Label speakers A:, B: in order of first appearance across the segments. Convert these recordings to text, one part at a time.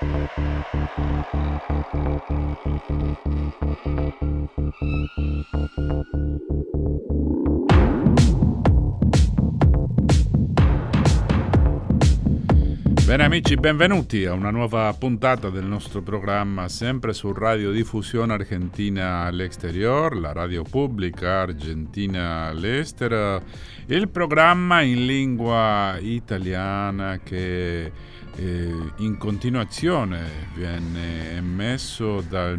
A: Bene amici, benvenuti a una nuova puntata del nostro programma, sempre su Radiodiffusione Argentina all'Exterior, la radio pubblica argentina all'estero, il programma in lingua italiana che in continuazione viene emesso dal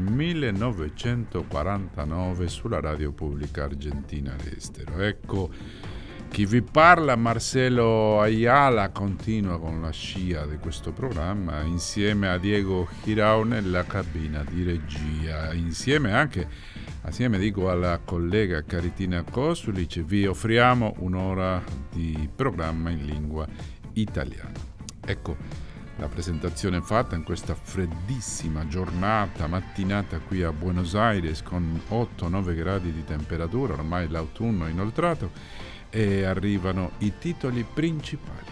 A: 1949 sulla radio pubblica argentina all'estero. Ecco, chi vi parla, Marcelo Ayala, continua con la scia di questo programma insieme a Diego Girao nella cabina di regia, assieme dico alla collega Caritina Kosulic. Vi offriamo un'ora di programma in lingua italiana. Ecco la presentazione fatta in questa freddissima mattinata qui a Buenos Aires con 8-9 gradi di temperatura, ormai l'autunno è inoltrato. E arrivano i titoli principali.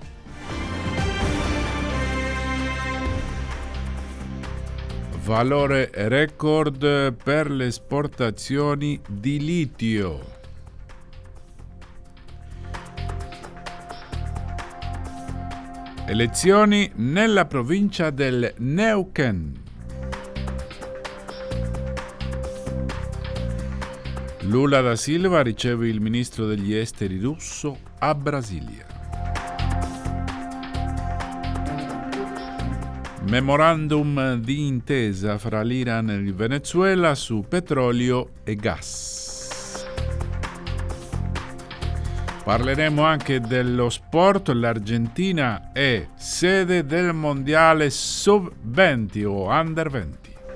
A: Valore record per le esportazioni di litio. Elezioni nella provincia del Neuquén. Lula da Silva riceve il ministro degli esteri russo a Brasilia. Memorandum di intesa fra l'Iran e il Venezuela su petrolio e gas. Parleremo anche dello sport. L'Argentina è sede del mondiale sub-20 o under 20.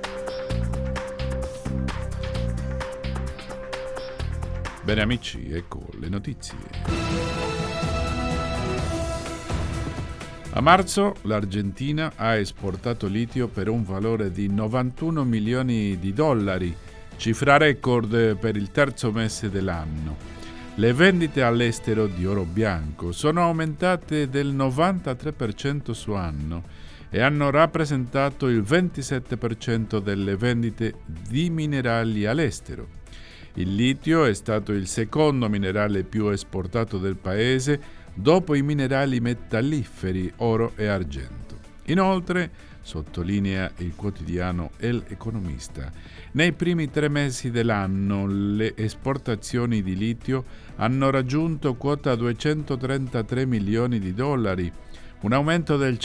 A: Bene amici, ecco le notizie. A marzo l'Argentina ha esportato litio per un valore di 91 milioni di dollari, cifra record per il terzo mese dell'anno. Le vendite all'estero di oro bianco sono aumentate del 93% su anno e hanno rappresentato il 27% delle vendite di minerali all'estero. Il litio è stato il secondo minerale più esportato del paese dopo i minerali metalliferi oro e argento. Inoltre, sottolinea il quotidiano El Economista, nei primi 3 mesi dell'anno le esportazioni di litio hanno raggiunto quota 233 milioni di dollari, un aumento del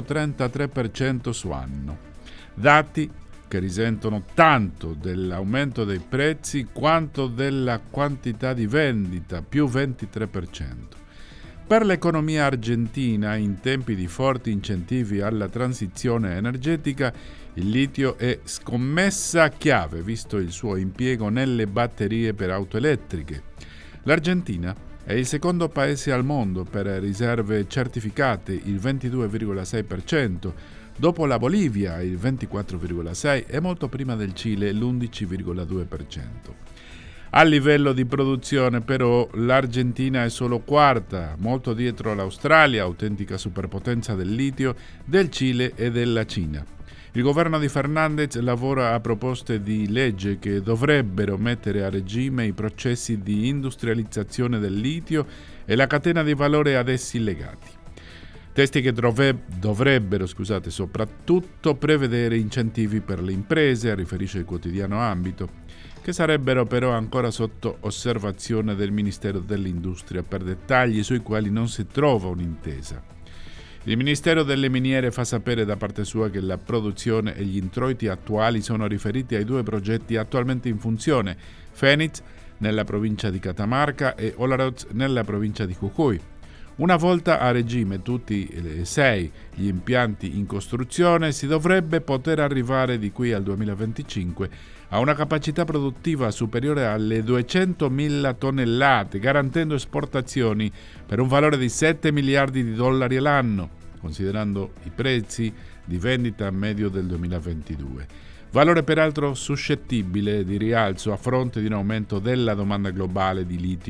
A: 133% su anno. Dati che risentono tanto dell'aumento dei prezzi quanto della quantità di vendita, più 23%. Per l'economia argentina, in tempi di forti incentivi alla transizione energetica, il litio è scommessa chiave, visto il suo impiego nelle batterie per auto elettriche. L'Argentina è il secondo paese al mondo per riserve certificate, il 22,6%, dopo la Bolivia il 24,6% e molto prima del Cile l'11,2%. A livello di produzione però l'Argentina è solo quarta, molto dietro l'Australia, autentica superpotenza del litio, del Cile e della Cina. Il governo di Fernández lavora a proposte di legge che dovrebbero mettere a regime i processi di industrializzazione del litio e la catena di valore ad essi legati. Testi che dovrebbero soprattutto prevedere incentivi per le imprese, riferisce il quotidiano Ambito, che sarebbero però ancora sotto osservazione del Ministero dell'Industria per dettagli sui quali non si trova un'intesa. Il Ministero delle Miniere fa sapere da parte sua che la produzione e gli introiti attuali sono riferiti ai 2 progetti attualmente in funzione, Fénix nella provincia di Catamarca e Olaroz nella provincia di Jujuy. Una volta a regime tutti e 6 gli impianti in costruzione, si dovrebbe poter arrivare di qui al 2025 a una capacità produttiva superiore alle 200.000 tonnellate, garantendo esportazioni per un valore di 7 miliardi di dollari all'anno, considerando i prezzi di vendita medio del 2022. Valore peraltro suscettibile di rialzo a fronte di un aumento della domanda globale di litio.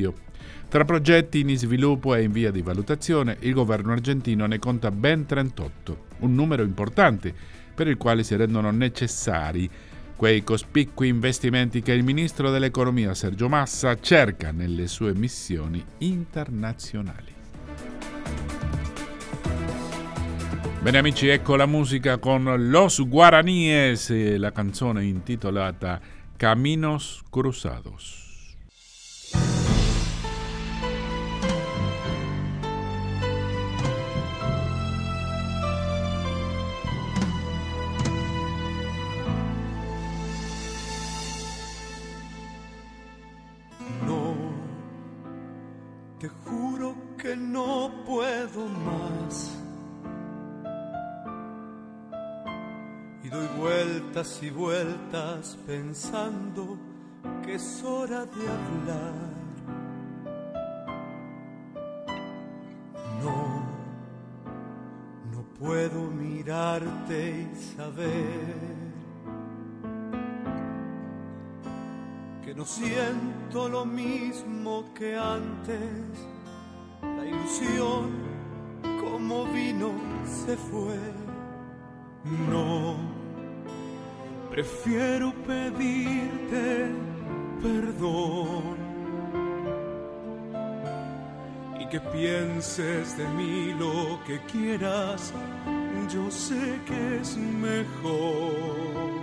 A: Tra progetti in sviluppo e in via di valutazione, il governo argentino ne conta ben 38, un numero importante per il quale si rendono necessari quei cospicui investimenti che il ministro dell'economia Sergio Massa cerca nelle sue missioni internazionali. Bene amici, ecco la musica con Los Guaraníes e la canzone intitolata Caminos Cruzados.
B: Te juro que no puedo más y doy vueltas y vueltas pensando que es hora de hablar. No puedo mirarte y saber que no siento lo mismo que antes. La ilusión como vino se fue. No, prefiero pedirte perdón y que pienses de mí lo que quieras. Yo sé que es mejor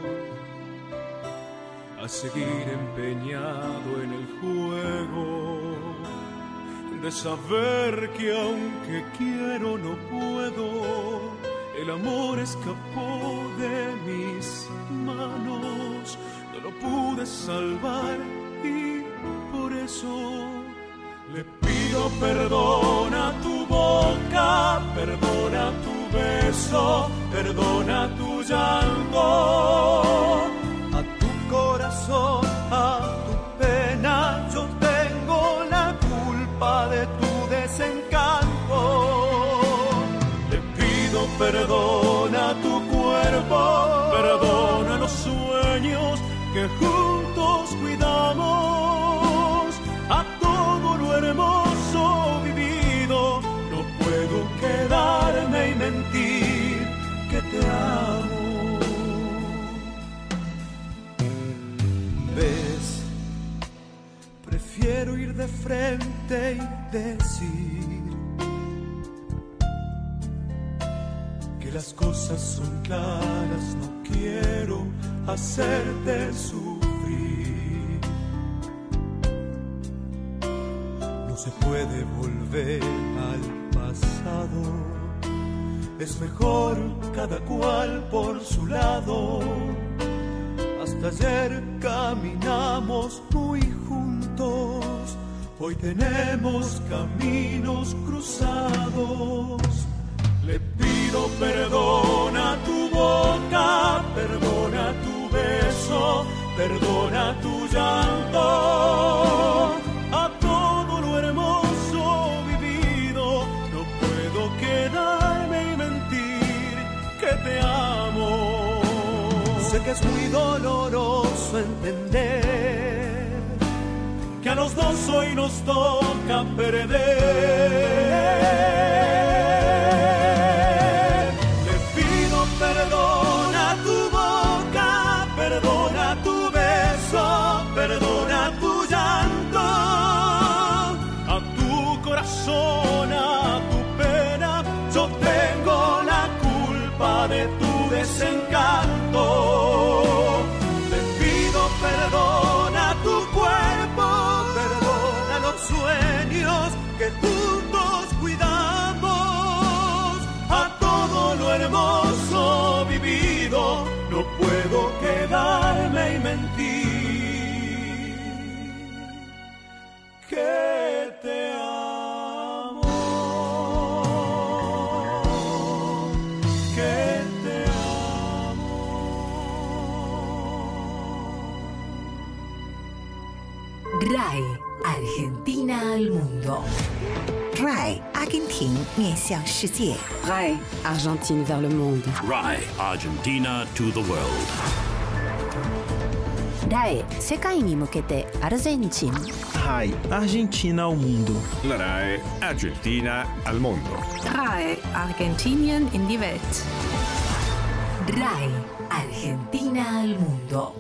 B: a seguir empeñado en el juego de saber que aunque quiero no puedo. El amor escapó de mis manos, no lo pude salvar y por eso le pido perdón a tu boca, perdona tu beso, perdona tu llanto. Corazón, a tu pena, yo tengo la culpa de tu desencanto. Le pido perdón a tu cuerpo, perdona los sueños que juntos cuidamos, a todo lo hermoso vivido. No puedo quedarme y mentir que te amo. ¿Ves? Prefiero ir de frente y decir que las cosas son claras, no quiero hacerte sufrir. No se puede volver al pasado, es mejor cada cual por su lado. Hasta ayer caminamos muy juntos, hoy tenemos caminos cruzados. Le pido perdón a tu boca, perdona tu beso, perdona tu llanto. A todo lo hermoso vivido, no puedo quedarme y mentir que te amo. Sé que es muy doloroso entender que a los dos hoy nos toca perder. Le pido perdón a tu boca, perdona tu beso, perdona tu llanto, a tu corazón, a tu pena. Yo tengo la culpa de tu desencanto. Le pido perdón a tu cuerpo, perdona los sueños que juntos cuidamos, a todo lo hermoso vivido. No puedo quedarme y mentir que te amo, que te amo.
C: RAI, Argentina al mundo.
D: RAI, Argentina 面向世界。
E: RAI, Argentine vers le monde.
F: RAI, Argentina to the world.
E: RAE 世界に向けてアルゼンチン
F: RAI Argentina al mundo.
B: La RAE Argentina al mundo.
G: RAE Argentinien in die Welt.
C: RAI Argentina al mondo.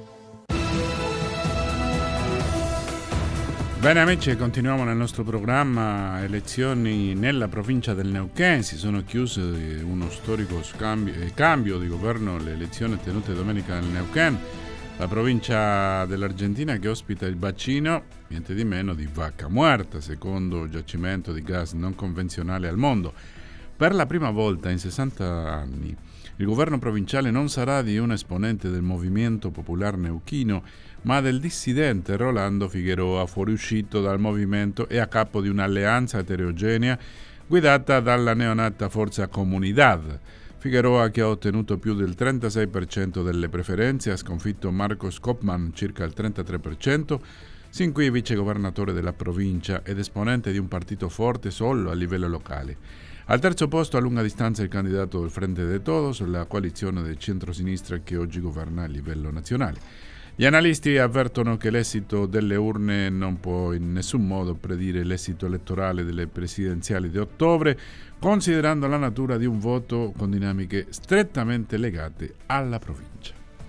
A: Bene amici, continuiamo nel nostro programma. Elezioni nella provincia del Neuquén. Si sono chiuse uno storico cambio di governo, le elezioni tenute domenica nel Neuquén, la provincia dell'Argentina che ospita il bacino, niente di meno, di Vaca Muerta, secondo giacimento di gas non convenzionale al mondo. Per la prima volta in 60 anni il governo provinciale non sarà di un esponente del movimento popolare neuquino, ma del dissidente Rolando Figueroa, fuoriuscito dal movimento e a capo di un'alleanza eterogenea guidata dalla neonata Forza Comunidad. Figueroa, che ha ottenuto più del 36% delle preferenze, ha sconfitto Marcos Kopman, circa il 33%, sin qui vicegovernatore della provincia ed esponente di un partito forte solo a livello locale. Al terzo posto a lunga distanza il candidato del Frente de Todos, la coalizione del centro-sinistra che oggi governa a livello nazionale. Gli analisti avvertono che l'esito delle urne non può in nessun modo predire l'esito elettorale delle presidenziali di ottobre, considerando la natura di un voto con dinamiche strettamente legate alla provincia.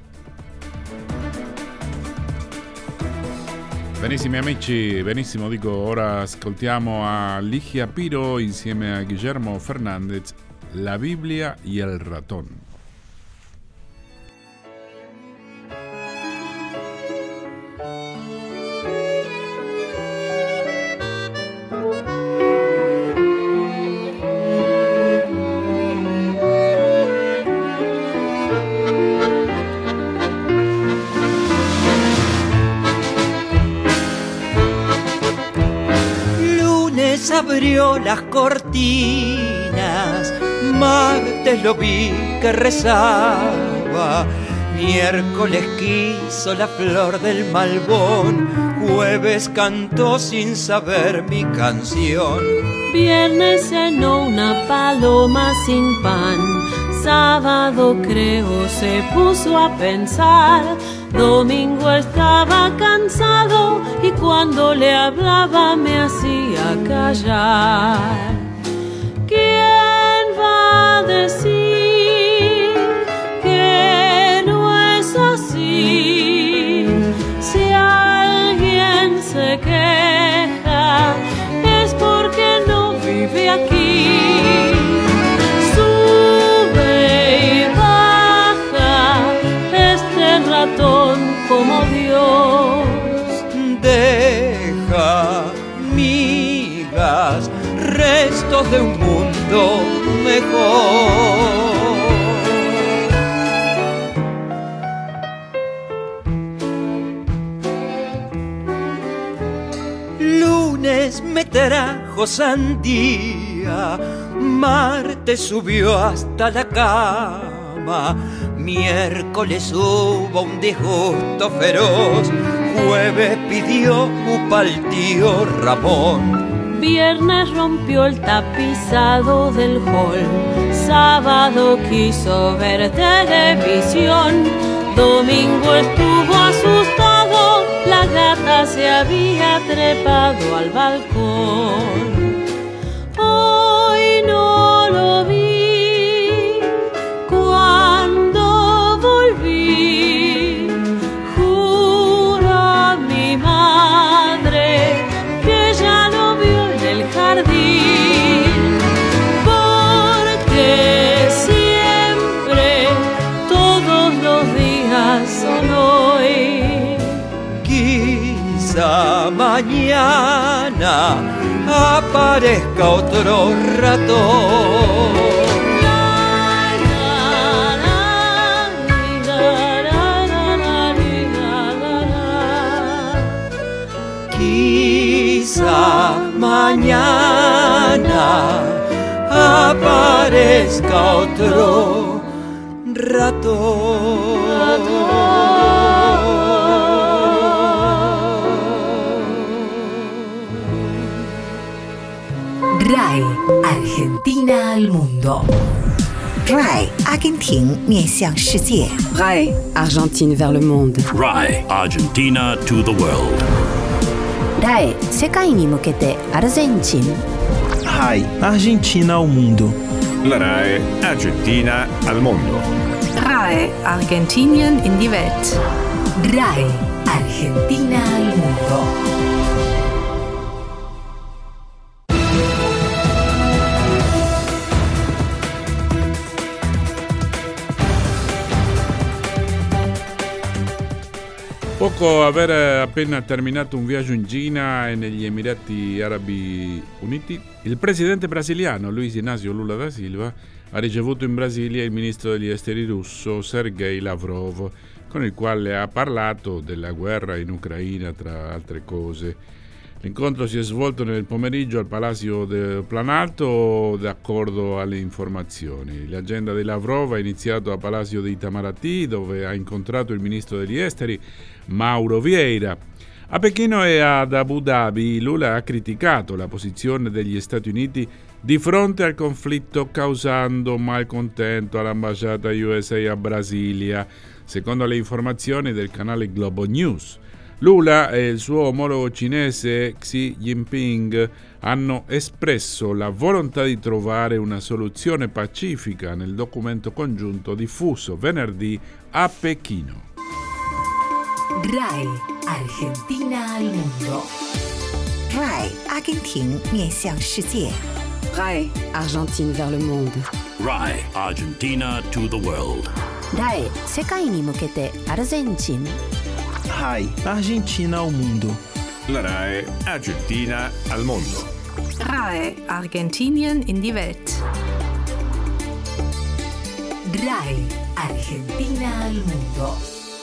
A: Benissimo amici, benissimo dico, ora ascoltiamo a Ligia Piro insieme a Guillermo Fernández, La Biblia y el ratón.
H: Abrió las cortinas, martes lo vi que rezaba, miércoles quiso la flor del malbón, jueves cantó sin saber mi canción.
I: Viernes cenó una paloma sin pan, sábado creo se puso a pensar, domingo estaba cansado y cuando le hablaba me hacía callar. ¿Quién va a decir que no es así? Si alguien se queja es porque no vive aquí. Como Dios
H: deja migas, restos de un mundo mejor. Lunes me trajo sandía, martes subió hasta la cama, miércoles hubo un disgusto feroz, jueves pidió upa al tío Ramón.
I: Viernes rompió el tapizado del hall, sábado quiso ver televisión, domingo estuvo asustado, la gata se había trepado al balcón. Hoy no lo vi. Porque siempre, todos los días son hoy.
H: Quizá mañana aparezca otro ratón. Quizá mañana aparezca otro ratón.
C: RAI Argentina al mundo.
D: RAI 阿根廷面向世界。
E: RAI Argentine vers le monde.
J: RAI Argentina to the world.
E: RAI 世界に向けてアルゼンチン。
F: RAI Argentina ao mundo.
K: La RAI Argentina al mondo.
G: RAI Argentinien in die Welt.
C: RAI Argentina al mundo.
A: Dopo aver appena terminato un viaggio in Cina e negli Emirati Arabi Uniti, il presidente brasiliano Luiz Inácio Lula da Silva ha ricevuto in Brasilia il ministro degli esteri russo Sergei Lavrov, con il quale ha parlato della guerra in Ucraina, tra altre cose. L'incontro si è svolto nel pomeriggio al Palazzo del Planalto, d'accordo alle informazioni. L'agenda di Lavrov ha iniziato a Palazzo di Itamaraty, dove ha incontrato il ministro degli esteri Mauro Vieira. A Pechino e ad Abu Dhabi Lula ha criticato la posizione degli Stati Uniti di fronte al conflitto, causando malcontento all'ambasciata USA a Brasilia, secondo le informazioni del canale Globo News. Lula e il suo omologo cinese Xi Jinping hanno espresso la volontà di trovare una soluzione pacifica nel documento congiunto diffuso venerdì a Pechino.
C: RAI Argentina al mundo.
D: RAI 阿根廷面向世界。
E: RAI Argentine vers le monde.
J: RAI Argentina to the world.
E: RAI 世界に向けてアルゼンチン。
F: RAI Argentina ao mundo.
K: La RAI Argentina al mondo.
G: RAI Argentinien in die Welt.
C: RAI Argentina al mundo.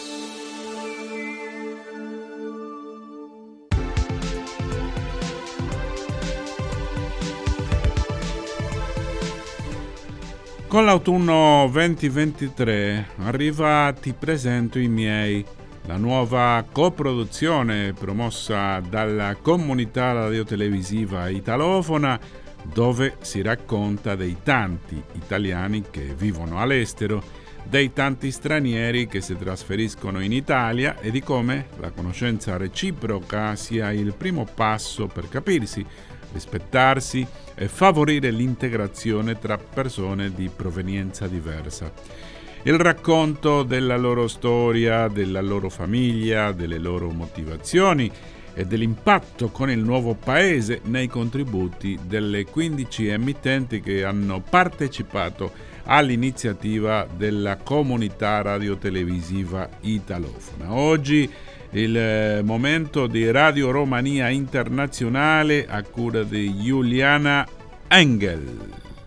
A: Con l'autunno 2023 arriva Ti presento i miei, la nuova coproduzione promossa dalla comunità radiotelevisiva italofona, dove si racconta dei tanti italiani che vivono all'estero, dei tanti stranieri che si trasferiscono in Italia e di come la conoscenza reciproca sia il primo passo per capirsi, rispettarsi e favorire l'integrazione tra persone di provenienza diversa. Il racconto della loro storia, della loro famiglia, delle loro motivazioni e dell'impatto con il nuovo paese nei contributi delle 15 emittenti che hanno partecipato all'iniziativa della comunità radiotelevisiva italofona. Oggi il momento di Radio Romania Internazionale a cura di Juliana Engel.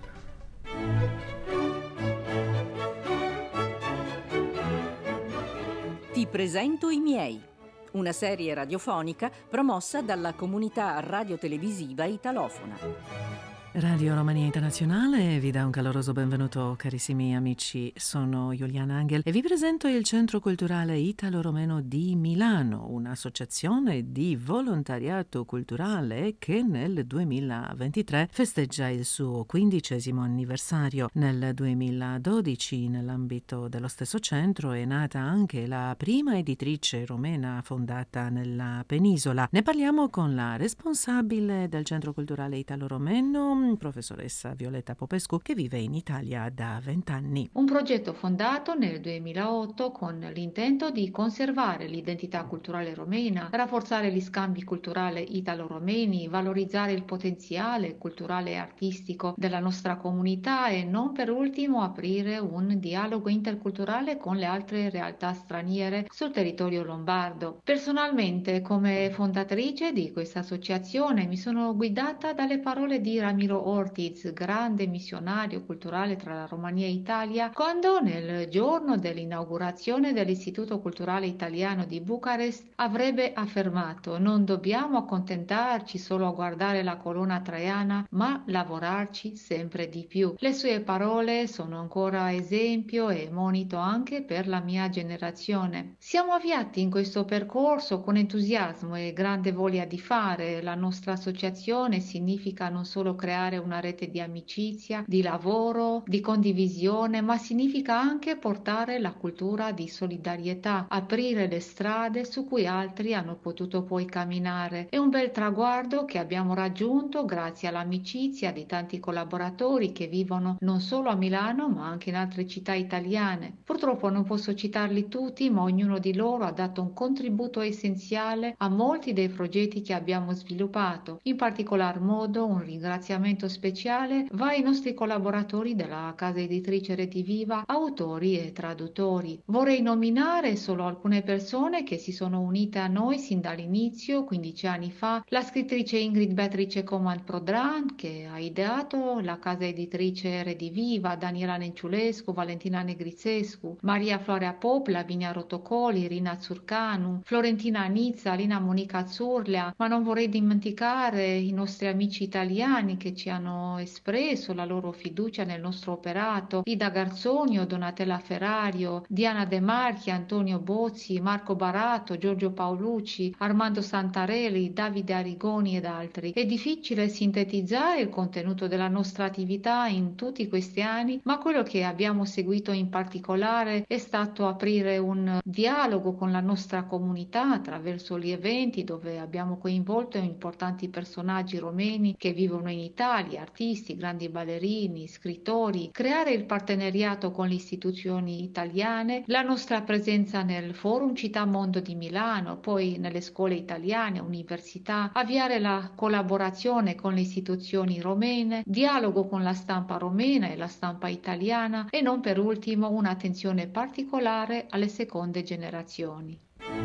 L: Ti presento i miei, una serie radiofonica promossa dalla comunità radiotelevisiva italofona.
M: Radio Romania Internazionale vi dà un caloroso benvenuto, carissimi amici. Sono Juliana Angel e vi presento il Centro Culturale Italo-Romeno di Milano, un'associazione di volontariato culturale che nel 2023 festeggia il suo 15° anniversario. Nel 2012, nell'ambito dello stesso centro, è nata anche la prima editrice romena fondata nella penisola. Ne parliamo con la responsabile del Centro Culturale Italo-Romeno, professoressa Violetta Popescu, che vive in Italia da 20 anni.
N: Un progetto fondato nel 2008 con l'intento di conservare l'identità culturale romena, rafforzare gli scambi culturali italo-romeni, valorizzare il potenziale culturale e artistico della nostra comunità e non per ultimo aprire un dialogo interculturale con le altre realtà straniere sul territorio lombardo. Personalmente, come fondatrice di questa associazione, mi sono guidata dalle parole di Ramiro Ortiz, grande missionario culturale tra la Romania e Italia, quando nel giorno dell'inaugurazione dell'Istituto Culturale Italiano di Bucarest avrebbe affermato: non dobbiamo accontentarci solo a guardare la colonna traiana, ma lavorarci sempre di più. Le sue parole sono ancora esempio e monito anche per la mia generazione. Siamo avviati in questo percorso con entusiasmo e grande voglia di fare. La nostra associazione significa non solo creare creare una rete di amicizia, di lavoro, di condivisione, ma significa anche portare la cultura di solidarietà, aprire le strade su cui altri hanno potuto poi camminare. È un bel traguardo che abbiamo raggiunto grazie all'amicizia di tanti collaboratori che vivono non solo a Milano ma anche in altre città italiane. Purtroppo non posso citarli tutti, ma ognuno di loro ha dato un contributo essenziale a molti dei progetti che abbiamo sviluppato. In particolar modo un ringraziamento speciale va ai nostri collaboratori della casa editrice Rediviva, autori e traduttori. Vorrei nominare solo alcune persone che si sono unite a noi sin dall'inizio, 15 anni fa: la scrittrice Ingrid Beatrice Comand-Prodran, che ha ideato la casa editrice Rediviva, Daniela Nenciulescu, Valentina Negrizescu, Maria Florea Pop, Lavinia Rotocoli, Rina Zurcanu, Florentina Anizza, Lina Monica Azzurlia, ma non vorrei dimenticare i nostri amici italiani che ci hanno espresso la loro fiducia nel nostro operato: Ida Garzonio, Donatella Ferrario, Diana De Marchi, Antonio Bozzi, Marco Barato, Giorgio Paolucci, Armando Santarelli, Davide Arigoni ed altri. È difficile sintetizzare il contenuto della nostra attività in tutti questi anni, ma quello che abbiamo seguito in particolare è stato aprire un dialogo con la nostra comunità attraverso gli eventi dove abbiamo coinvolto importanti personaggi romeni che vivono in Italia, artisti, grandi ballerini, scrittori, creare il partenariato con le istituzioni italiane, la nostra presenza nel Forum Città Mondo di Milano, poi nelle scuole italiane, università, avviare la collaborazione con le istituzioni romene, dialogo con la stampa romena e la stampa italiana e non per ultimo un'attenzione particolare alle seconde generazioni.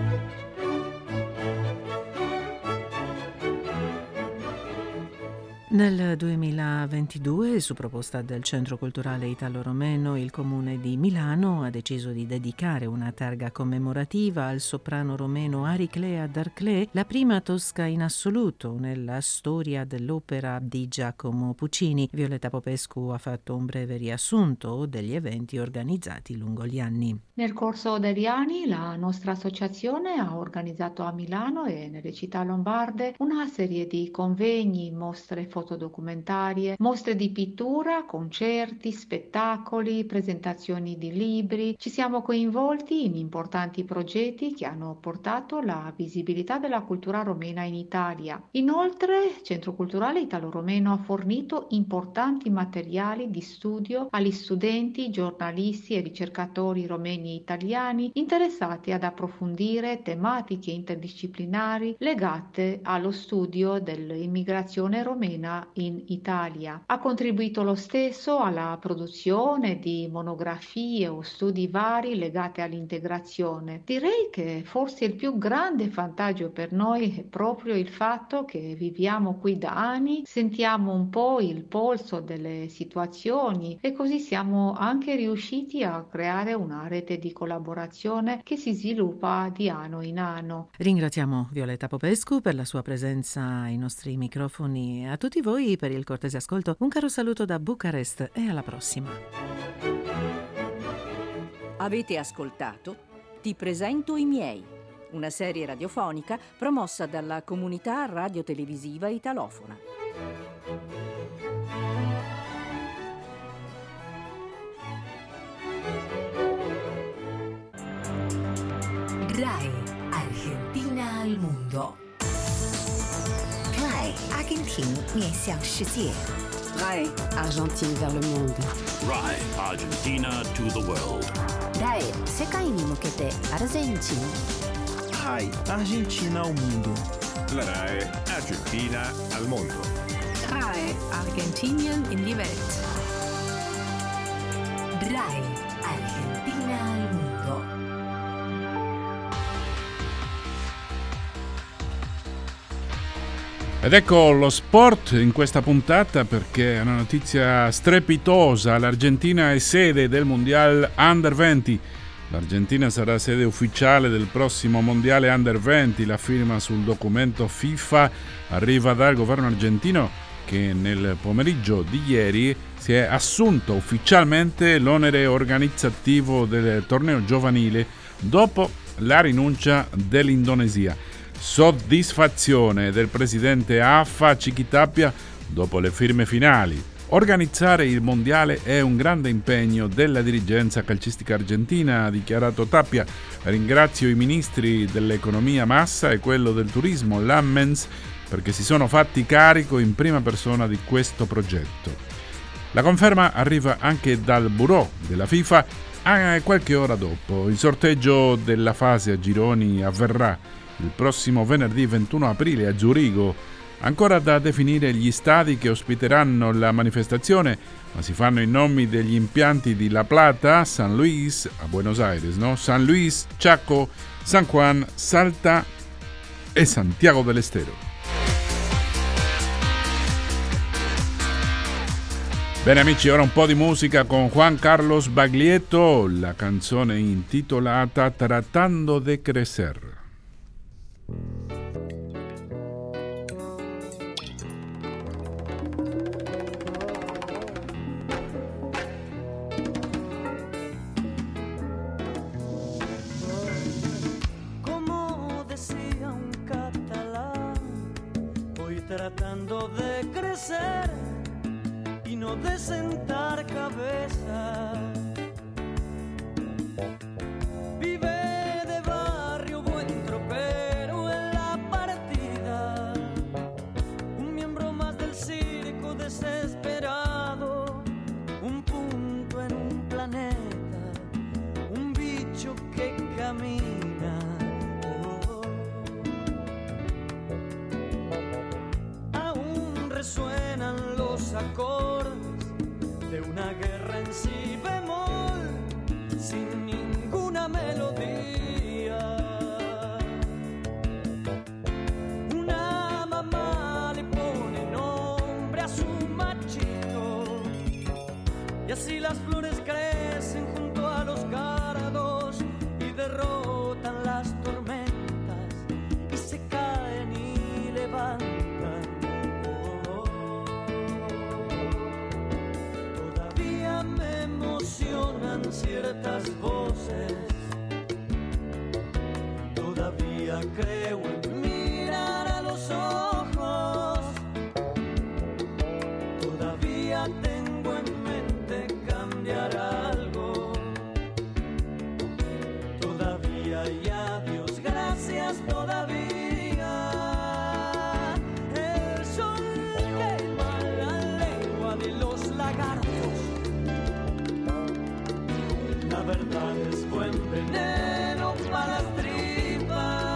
M: Nel 2022, su proposta del Centro Culturale Italo-Romeno, il Comune di Milano ha deciso di dedicare una targa commemorativa al soprano romeno Ariclea Darclé, la prima tosca in assoluto nella storia dell'opera di Giacomo Puccini. Violetta Popescu ha fatto un breve riassunto degli eventi organizzati lungo gli anni.
N: Nel corso degli anni la nostra associazione ha organizzato a Milano e nelle città lombarde una serie di convegni, mostre fotodocumentarie, mostre di pittura, concerti, spettacoli, presentazioni di libri. Ci siamo coinvolti in importanti progetti che hanno portato la visibilità della cultura romena in Italia. Inoltre, il Centro Culturale Italo-Romeno ha fornito importanti materiali di studio agli studenti, giornalisti e ricercatori romeni e italiani interessati ad approfondire tematiche interdisciplinari legate allo studio dell'immigrazione romena in Italia. Ha contribuito lo stesso alla produzione di monografie o studi vari legati all'integrazione. Direi che forse il più grande vantaggio per noi è proprio il fatto che viviamo qui da anni, sentiamo un po' il polso delle situazioni e così siamo anche riusciti a creare una rete di collaborazione che si sviluppa di anno in anno.
M: Ringraziamo Violetta Popescu per la sua presenza ai nostri microfoni. A tutti voi per il cortese ascolto, un caro saluto da Bucarest e alla prossima.
L: Avete ascoltato Ti presento i miei, una serie radiofonica promossa dalla comunità radiotelevisiva italofona.
C: RAI Argentina al mondo.
D: RAI 阿根廷面向世界。
E: RAI Argentine vers le monde.
J: RAI Argentina to the world.
E: RAI 世界に向けてアルゼンチン。
F: RAI Argentina ao mundo.
K: La RAI Argentina al mondo.
G: RAI Argentinien in die Welt.
C: RAI Argentina al mondo.
A: Ed ecco lo sport in questa puntata perché è una notizia strepitosa. L'Argentina è sede del Mondial Under 20. L'Argentina sarà sede ufficiale del prossimo Mondiale Under 20. La firma sul documento FIFA arriva dal governo argentino che nel pomeriggio di ieri si è assunto ufficialmente l'onere organizzativo del torneo giovanile dopo la rinuncia dell'Indonesia. Soddisfazione del presidente AFA Chiquitapia dopo le firme finali. Organizzare il mondiale è un grande impegno della dirigenza calcistica argentina, ha dichiarato Tapia. Ringrazio i ministri dell'economia Massa e quello del turismo Lammens perché si sono fatti carico in prima persona di questo progetto. La conferma arriva anche dal bureau della FIFA qualche ora dopo. Il sorteggio della fase a gironi avverrà il prossimo venerdì 21 aprile a Zurigo. Ancora da definire gli stadi che ospiteranno la manifestazione, ma si fanno i nomi degli impianti di La Plata, San Luis, a Buenos Aires, no? San Luis, Chaco, San Juan, Salta e Santiago del Estero. Bene amici, ora un po' di musica con Juan Carlos Baglietto, la canzone intitolata Tratando de Crecer.
O: Tratando de crecer y no de sentar cabeza. Vive de barrio, buen tropero en la partida. Un miembro más del circo desesperado. Un punto en un planeta. Un bicho que camina. Resuenan los acordes de una guerra en si bemol, sin ninguna melodía. Una mamá le pone nombre a su machito, y así las flores crecen junto a los cardos y derrotan las tormentas y se caen y levantan. Me emocionan ciertas voces, todavía creo en mirar a los ojos, todavía tengo en mente cambiar algo, todavía y a Dios gracias todavía. El sol quema la lengua de los lagartos. La verdad es buen veneno para las tripas.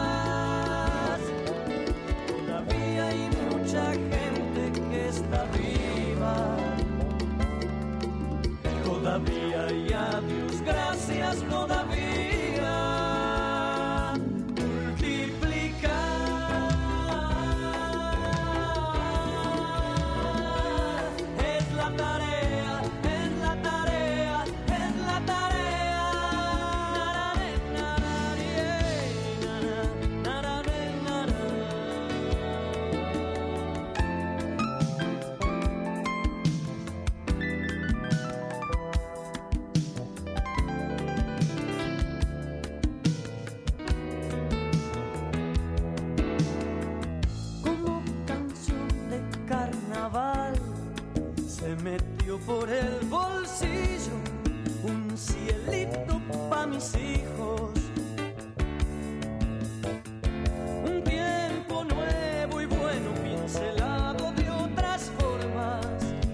O: Todavía hay mucha gente que está viva. Todavía y a Dios gracias todavía. Multiplicar es la tarea, es la tarea, es la tarea. Se metió por el bolsillo un cielito pa' mis hijos. Un tiempo nuevo y bueno pincelado de otras formas.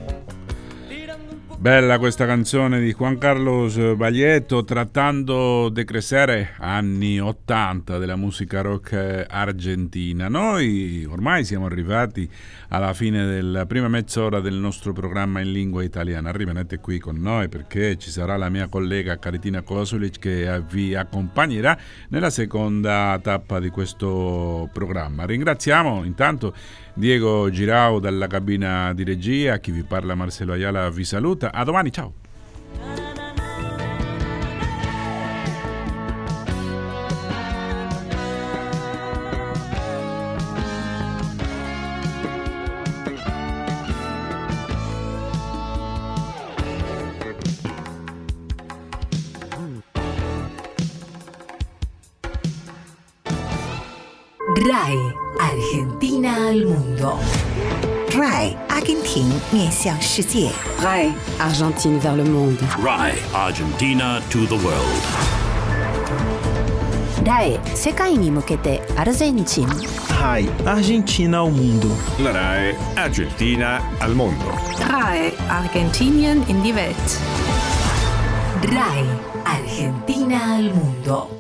A: Bella questa canzone di Juan Carlos Baglietto, Tratando de Crecer, anni 80 della musica rock argentina. Noi ormai siamo arrivati alla fine della prima mezz'ora del nostro programma in lingua italiana. Rimanete qui con noi perché ci sarà la mia collega Caritina Kosulic che vi accompagnerà nella seconda tappa di questo programma. Ringraziamo intanto Diego Girau dalla cabina di regia, chi vi parla Marcelo Ayala vi saluta. A domani, ciao!
C: RAI, Argentina al mundo.
D: RAI 阿根廷面向世界。
E: RAI Argentine vers le monde.
J: RAI Argentina to the world.
E: RAI 世界に向けてアルゼンチン。
F: RAI Argentina ao mundo.
K: La RAI Argentina al mondo.
G: RAI Argentinien in die Welt.
C: RAI Argentina al mundo.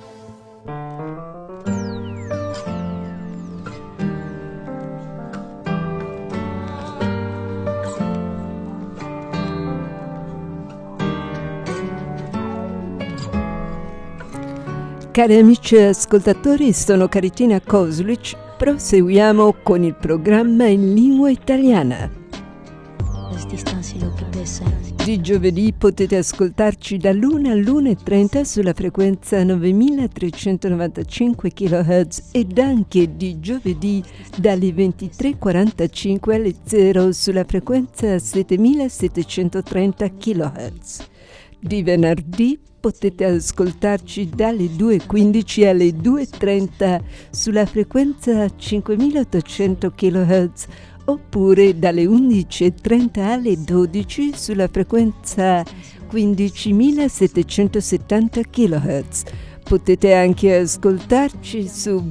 P: Cari amici ascoltatori, sono Caritina Kozlic. Proseguiamo con il programma in lingua italiana. Di giovedì potete ascoltarci dall'1 all'1:30 sulla frequenza 9395 kHz ed anche di giovedì dalle 23:45 alle 0 sulla frequenza 7730 kHz. Di venerdì potete ascoltarci dalle 2:15 alle 2:30 sulla frequenza 5800 kHz oppure dalle 11:30 alle 12 sulla frequenza 15770 kHz. Potete anche ascoltarci su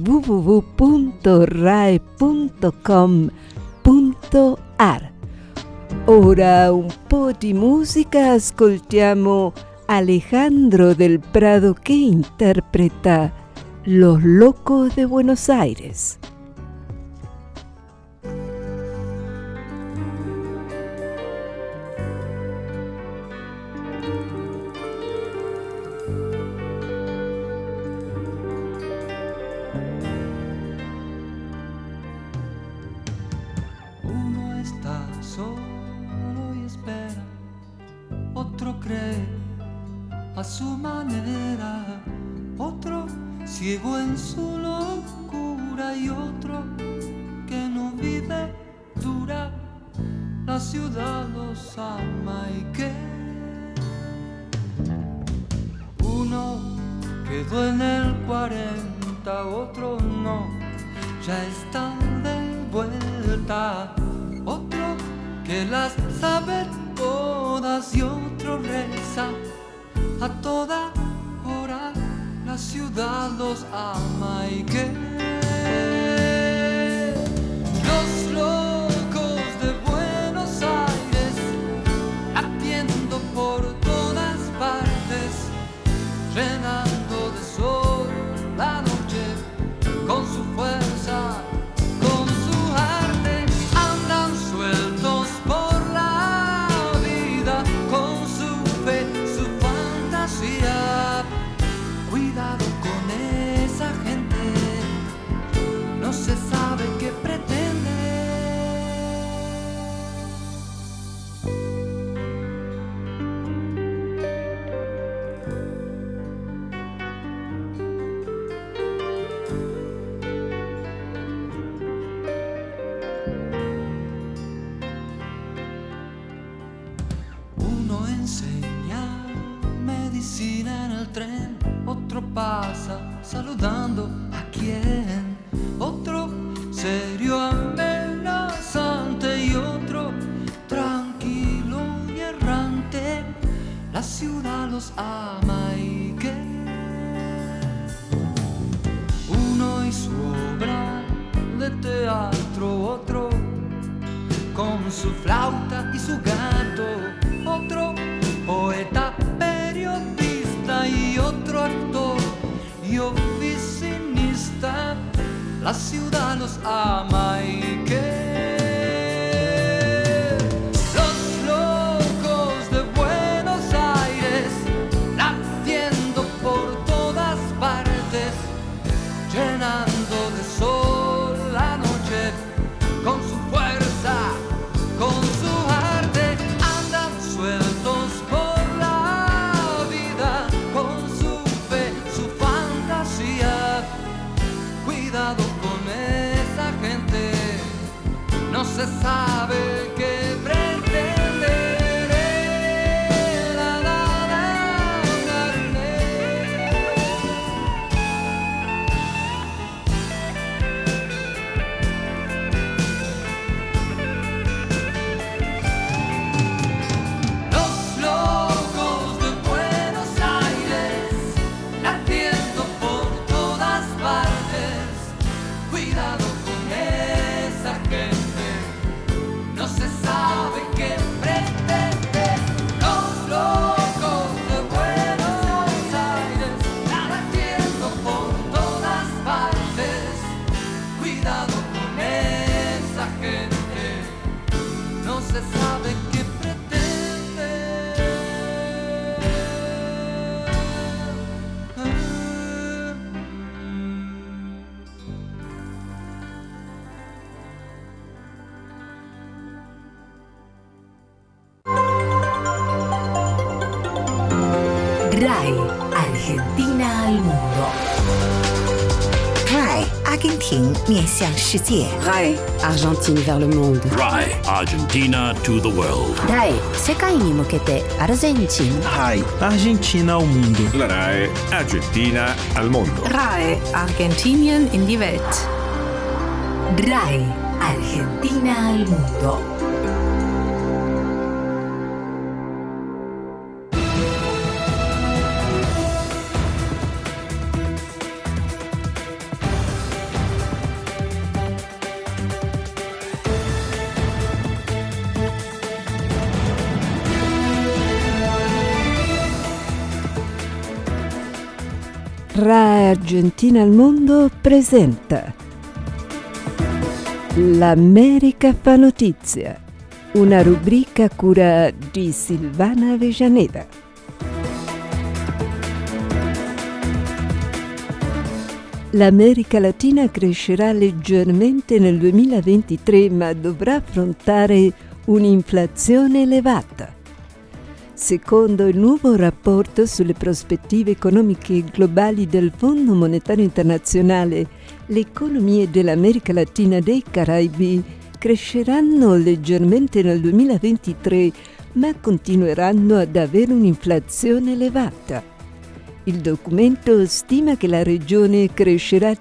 P: www.rai.com.ar. Ora un po' di musica, ascoltiamo Alejandro del Prado que interpreta Los Locos de Buenos Aires.
O: Uno está solo y espera, otro cree a su manera, otro ciego en su locura y otro que no vive dura. La ciudad los ama y que uno quedó en el 40, otro no, ya está de vuelta, otro que las sabe todas y otro reza a toda hora. La ciudad los ama y que los locos de Buenos Aires latiendo por todas partes, llenando de sol la noche con su fuerza, con su arte, andan sueltos por la vida con su fe, su fantasía. Cuidado con esa gente, no se sabe qué pretende. Uno enseña medicina en el tren, otro pasa saludando a quien, otro serio amenazante y otro tranquilo y errante. La ciudad los ama y que uno y su obra de teatro, otro con su flauta y su gato, otro poeta, periodista y otro actor y oficinista. La ciudad los ama y que los locos de Buenos Aires latiendo por todas partes, llenando de sol la noche con su fuerza, con su arte, andan sueltos por la vida con su fe, su fantasía. Cuidado con esa gente, no se sabe qué pretende.
C: Argentina al mondo.
D: RAI 阿根廷面向世界。
E: RAI Argentine vers le monde.
J: RAI Argentina to the world.
E: RAI 世界に向けてアルゼンチン。
F: RAI Argentina al mondo.
K: La RAI Argentina al mondo.
G: RAI Argentinien in die Welt.
C: RAI Argentina al mondo.
P: RAI Argentina al mondo presenta L'America fa notizia, una rubrica a cura di Silvana Avellaneda. L'America Latina crescerà leggermente nel 2023, ma dovrà affrontare un'inflazione elevata. Secondo il nuovo rapporto sulle prospettive economiche globali del Fondo Monetario Internazionale, le economie dell'America Latina e dei Caraibi cresceranno leggermente nel 2023, ma continueranno ad avere un'inflazione elevata. Il documento stima che la regione crescerà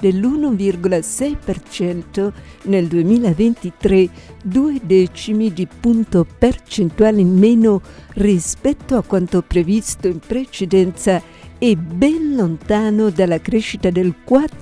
P: dell'1,6% nel 2023, 2 decimi di punto percentuale in meno rispetto a quanto previsto in precedenza e ben lontano dalla crescita del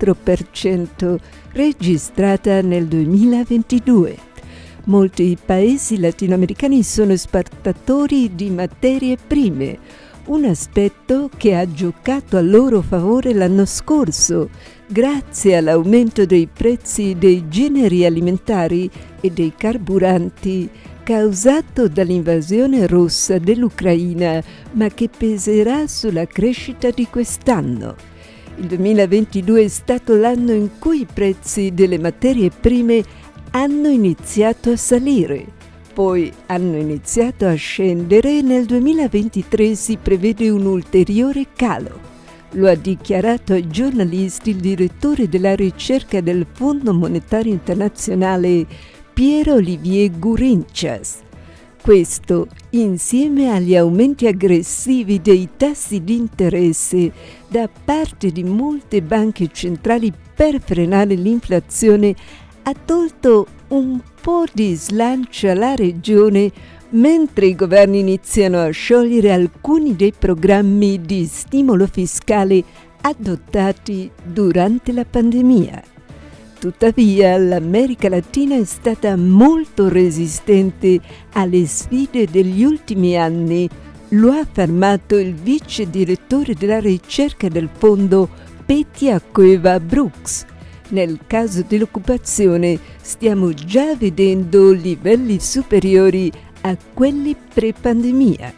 P: 4% registrata nel 2022. Molti paesi latinoamericani sono esportatori di materie prime, un aspetto che ha giocato a loro favore l'anno scorso, grazie all'aumento dei prezzi dei generi alimentari e dei carburanti causato dall'invasione russa dell'Ucraina, ma che peserà sulla crescita di quest'anno. Il 2022 è stato l'anno in cui i prezzi delle materie prime hanno iniziato a salire. Poi hanno iniziato a scendere e nel 2023 si prevede un ulteriore calo. Lo ha dichiarato ai giornalisti il direttore della ricerca del Fondo Monetario Internazionale, Pierre-Olivier Gourinchas. Questo, insieme agli aumenti aggressivi dei tassi di interesse da parte di molte banche centrali per frenare l'inflazione, ha tolto un po' di slancio alla regione, mentre i governi iniziano a sciogliere alcuni dei programmi di stimolo fiscale adottati durante la pandemia. Tuttavia, l'America Latina è stata molto resistente alle sfide degli ultimi anni, lo ha affermato il vice direttore della ricerca del fondo Petya Cueva Brooks. Nel caso dell'occupazione stiamo già vedendo livelli superiori a quelli pre-pandemia.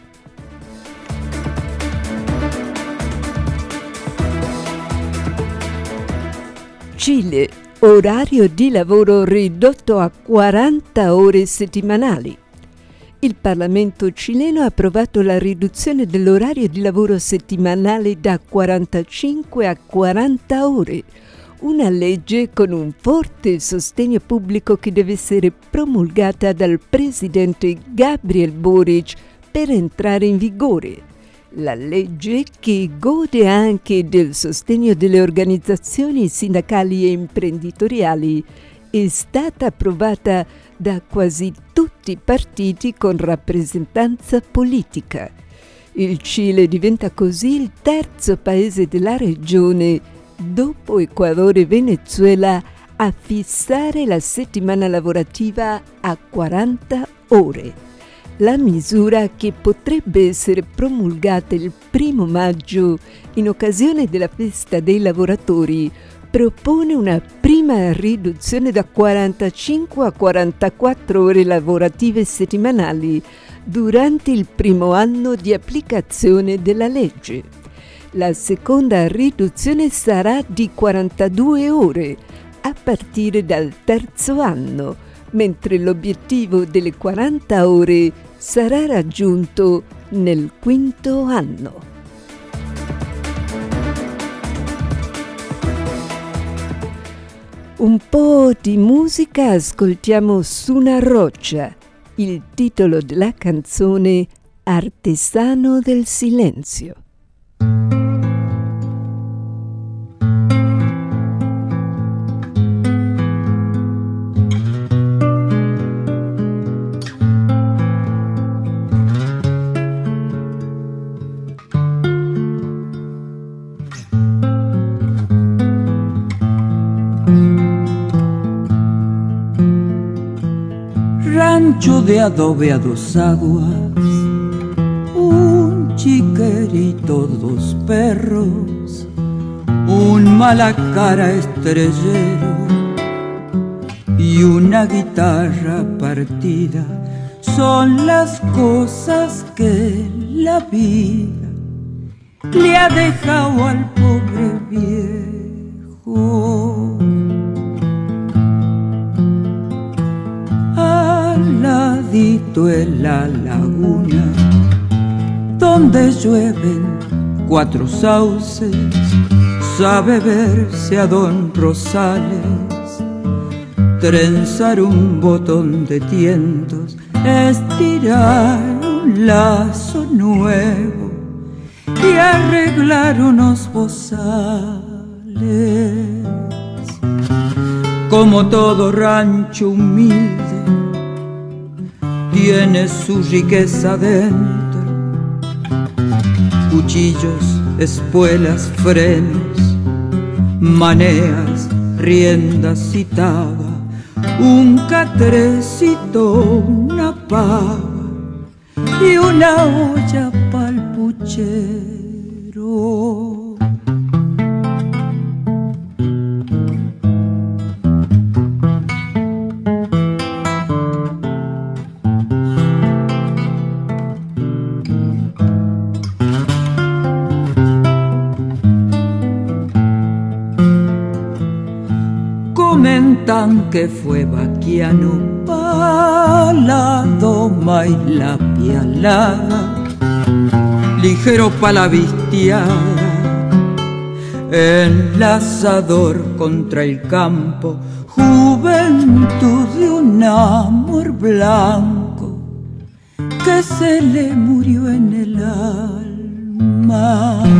P: Cile, orario di lavoro ridotto a 40 ore settimanali. Il Parlamento cileno ha approvato la riduzione dell'orario di lavoro settimanale da 45 a 40 ore. Una legge con un forte sostegno pubblico che deve essere promulgata dal presidente Gabriel Boric per entrare in vigore. La legge, che gode anche del sostegno delle organizzazioni sindacali e imprenditoriali, è stata approvata da quasi tutti i partiti con rappresentanza politica. Il Cile diventa così il terzo paese della regione, dopo Ecuador e Venezuela, a fissare la settimana lavorativa a 40 ore. La misura, che potrebbe essere promulgata il 1 maggio in occasione della festa dei lavoratori, propone una prima riduzione da 45 a 44 ore lavorative settimanali durante il primo anno di applicazione della legge. La seconda riduzione sarà di 42 ore a partire dal terzo anno, mentre l'obiettivo delle 40 ore sarà raggiunto nel quinto anno. un po' di musica ascoltiamo Su una roccia, il titolo della canzone Artesano del silenzio.
Q: Rancho de adobe a dos aguas, un chiquerito, dos perros, un malacara estrellero y una guitarra partida. Son las cosas que la vida le ha dejado al pobre viejo. Al ladito en la laguna, donde llueven 4 sauces, sabe verse a don Rosales trenzar un botón de tientos, estirar un lazo nuevo y arreglar unos bozales. Como todo rancho humilde, tiene su riqueza dentro: cuchillos, espuelas, frenos, maneas, riendas y taba, un catrecito, una pava y una olla pa'l puchero. Comentan que fue vaquiano pa' la doma y la pialada, ligero pa' la vistiada, enlazador contra el campo, juventud de un amor blanco que se le murió en el alma.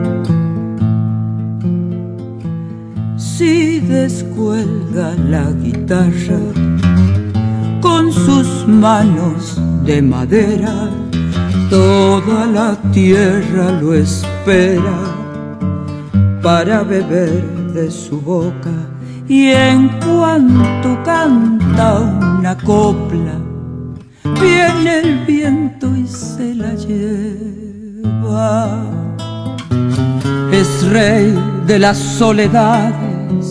Q: Si descuelga la guitarra con sus manos de madera, toda la tierra lo espera para beber de su boca. Y en cuanto canta una copla, viene el viento y se la lleva. Es rey de las soledades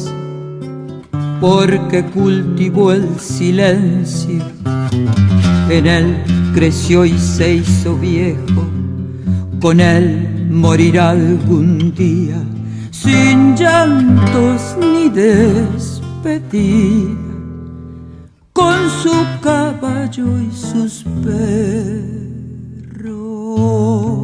Q: porque cultivó el silencio, en él creció y se hizo viejo, con él morirá algún día, sin llantos ni despedida, con su caballo y sus perros.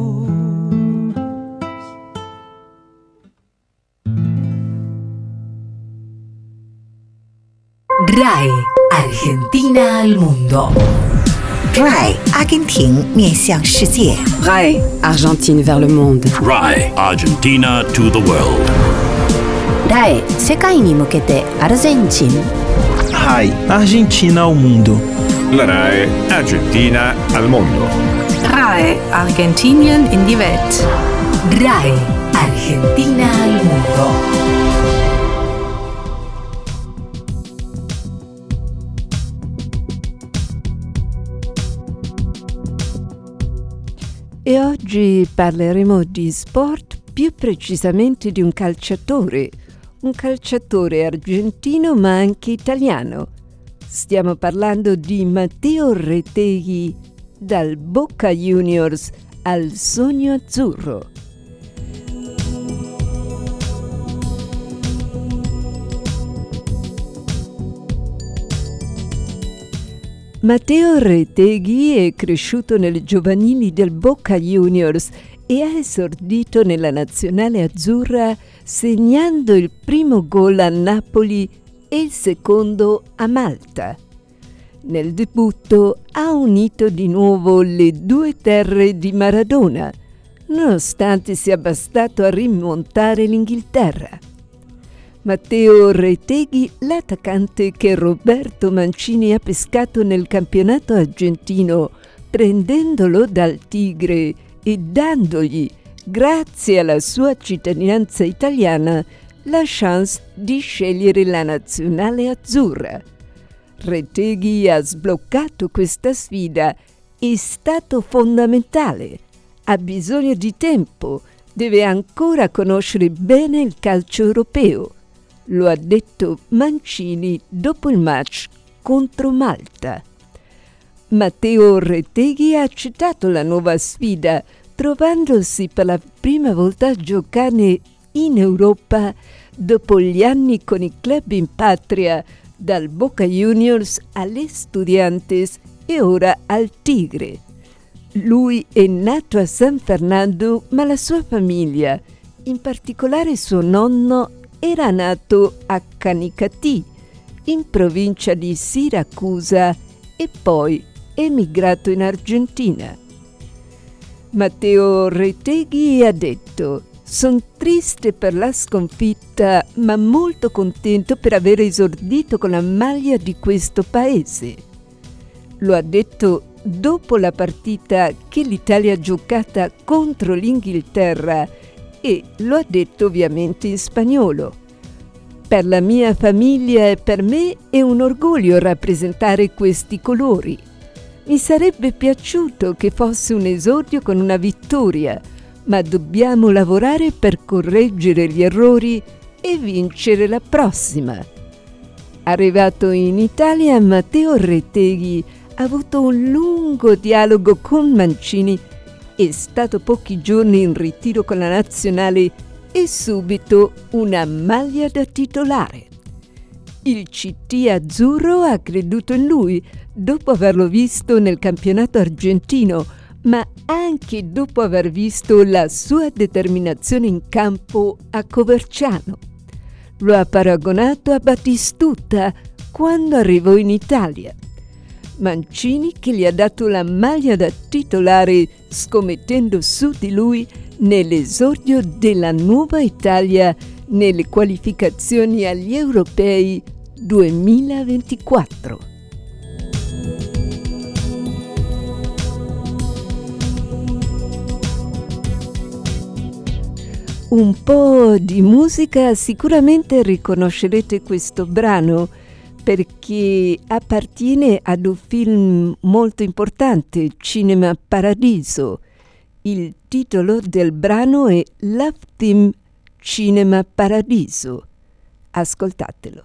C: RAI Argentina al mundo.
D: RAI 阿根廷面向世界。
E: RAI Argentine vers le monde.
J: RAI Argentina to the world.
E: RAI 世界に向けてアルゼンチン。
F: RAI Argentina al mundo.
K: La RAI Argentina al mondo.
G: RAI Argentinien in die Welt.
C: RAI Argentina al mundo.
P: E oggi parleremo di sport, più precisamente di un calciatore argentino ma anche italiano. Stiamo parlando di Matteo Retegui, dal Boca Juniors al sogno azzurro. Matteo Retegui è cresciuto nelle giovanili del Boca Juniors e ha esordito nella nazionale azzurra segnando il primo gol a Napoli e il secondo a Malta. Nel debutto ha unito di nuovo le due terre di Maradona, nonostante sia bastato a rimontare l'Inghilterra. Matteo Retegui, l'attaccante che Roberto Mancini ha pescato nel campionato argentino, prendendolo dal Tigre e dandogli, grazie alla sua cittadinanza italiana, la chance di scegliere la nazionale azzurra. Retegui ha sbloccato questa sfida, è stato fondamentale, ha bisogno di tempo, deve ancora conoscere bene il calcio europeo. Lo ha detto Mancini dopo il match contro Malta. Matteo Retegui ha accettato la nuova sfida, trovandosi per la prima volta a giocare in Europa dopo gli anni con i club in patria, dal Boca Juniors all'Estudiantes e ora al Tigre. Lui è nato a San Fernando, ma la sua famiglia, in particolare suo nonno, era nato a Canicattì, in provincia di Siracusa, e poi è emigrato in Argentina. Matteo Retegui ha detto: «Sono triste per la sconfitta, ma molto contento per aver esordito con la maglia di questo paese». Lo ha detto dopo la partita che l'Italia ha giocata contro l'Inghilterra e lo ha detto ovviamente in spagnolo. «Per la mia famiglia e per me è un orgoglio rappresentare questi colori. Mi sarebbe piaciuto che fosse un esordio con una vittoria, ma dobbiamo lavorare per correggere gli errori e vincere la prossima». Arrivato in Italia, Matteo Retegui ha avuto un lungo dialogo con Mancini, è stato pochi giorni in ritiro con la nazionale e subito una maglia da titolare. Il CT azzurro ha creduto in lui dopo averlo visto nel campionato argentino, ma anche dopo aver visto la sua determinazione in campo a Coverciano. Lo ha paragonato a Battistuta quando arrivò in Italia. Mancini, che gli ha dato la maglia da titolare scommettendo su di lui nell'esordio della nuova Italia nelle qualificazioni agli Europei 2024. Un po' di musica, sicuramente riconoscerete questo brano perché appartiene ad un film molto importante, Cinema Paradiso. Il titolo del brano è Love Theme Cinema Paradiso. Ascoltatelo.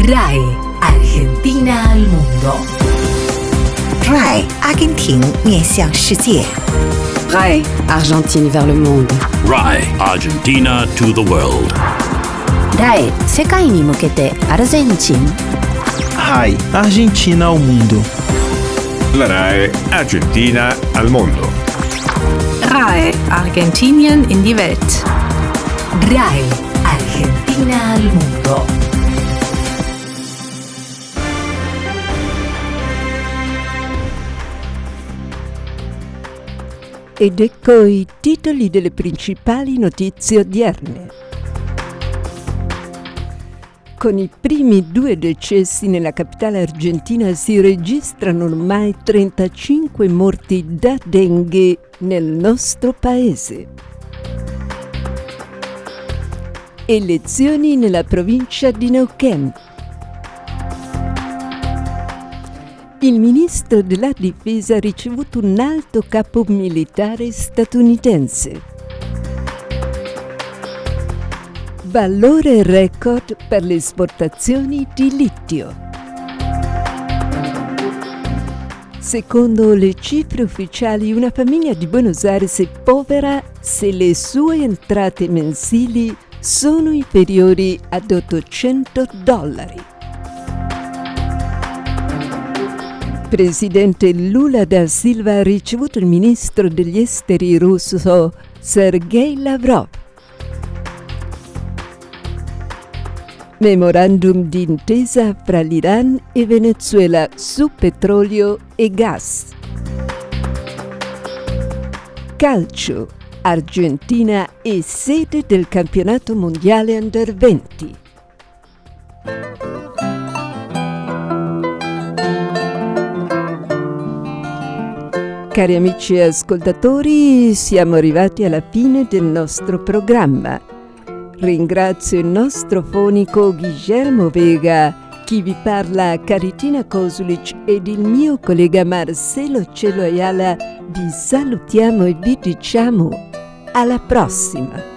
C: RAI Argentina al mondo.
D: RAI 阿根廷面向世界。
E: RAI Argentine vers le monde.
J: RAI Argentina to the world.
E: RAI 世界に向けてアルゼンチン。
F: RAI Argentina al mondo.
K: La RAI Argentina al mondo.
G: RAI Argentinien in die Welt.
C: RAI Argentina al mondo.
P: Ed ecco i titoli delle principali notizie odierne. Con i primi 2 decessi nella capitale argentina si registrano ormai 35 morti da dengue nel nostro paese. Elezioni nella provincia di Neuquén. Il ministro della difesa ha ricevuto un alto capo militare statunitense. Valore record per le esportazioni di litio. Secondo le cifre ufficiali, una famiglia di Buenos Aires è povera se le sue entrate mensili sono inferiori ad $800. Presidente Lula da Silva ha ricevuto il ministro degli esteri russo Sergei Lavrov. Memorandum di intesa fra l'Iran e Venezuela su petrolio e gas. Calcio. Argentina è sede del campionato mondiale Under 20. Cari amici ascoltatori, siamo arrivati alla fine del nostro programma. Ringrazio il nostro fonico Guillermo Vega, chi vi parla Caritina Kosulic ed il mio collega Marcelo Cielo Ayala. Vi salutiamo e vi diciamo alla prossima!